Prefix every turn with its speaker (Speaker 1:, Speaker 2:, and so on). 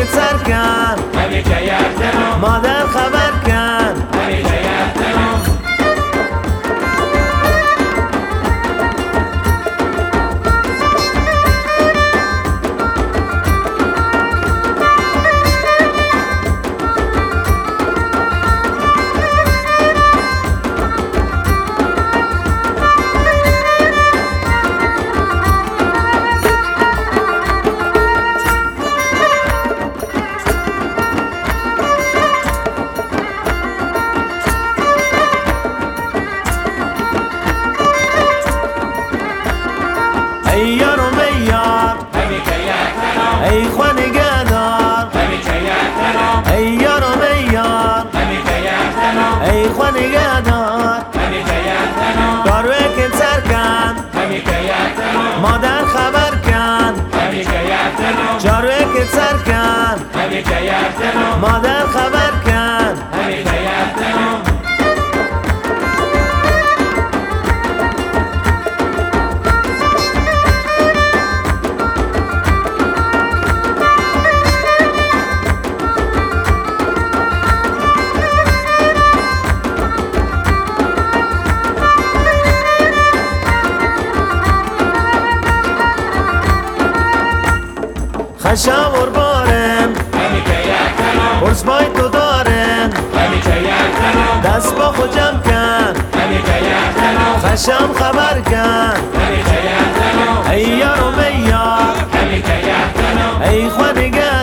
Speaker 1: سر کن مادر خبر کن ای یارم ای یار ای خوا نگهدار ای یارم ای یار ای خوا نگهدار داروی که سر کن مادر خبر کن جاروی که سر کن مادر خبر کن خشم بارم برس بای تو دارم دست با خود جمع کن خشم خبر کن ای یارم ای یار ای خوا نگهدار